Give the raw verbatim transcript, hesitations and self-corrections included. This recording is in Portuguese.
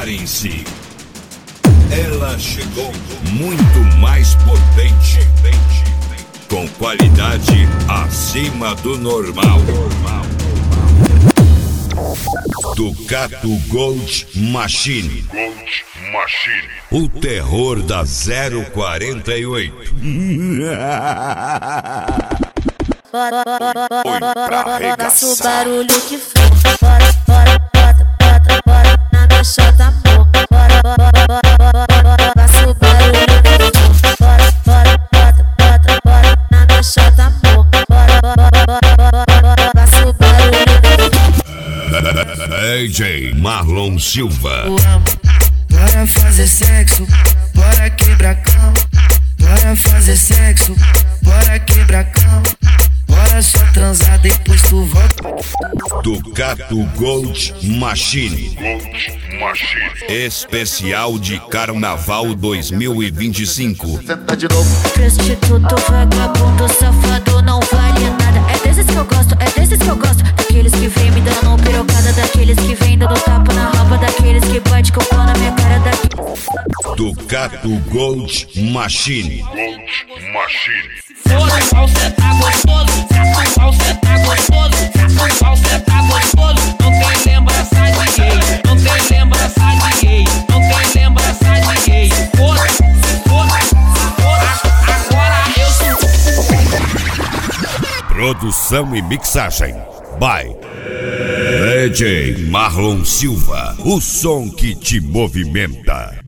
Preparem-se. Ela chegou muito mais potente, com qualidade acima do normal. Ducato Gold Machine. Gold Machine. O terror da zero quarenta e oito. Faça o barulho que for. Bora, bora, bota, bota, bora na minha chota, amor. Bora, bora, bora, faça o barulho que for. Bora, bora, bota, bota, bora na minha chota, amor. Bora, bora, bora, faça o barulho que for. D J Marlon Silva. Bora fazer sexo, bora quebrar cama. Bora fazer sexo, bora quebrar cama. Bora só transar, depois tu volta. Ducato Gold Machine. Gold Machine. Especial de Carnaval dois mil e vinte e cinco. Senta de novo. Prostituto, vagabundo, safado, não vale nada. É desses que eu gosto, é desses que eu gosto. Daqueles que vem me dando pirocada, daqueles que vem dando tapa na raba, daqueles que bate com o pau na minha cara, daqueles. Ducato Gold Machine. Gold Machine. Sensual, cê tá gostoso. Sensual, cê tá gostoso. Sensual, cê tá gostoso. Não tem lembrança de gay. Não tem lembrança de gay. Não tem lembrança de gay. Foda, se foda, se foda. Agora eu sou. Produção e mixagem by D J Marlon Silva. O som que te movimenta.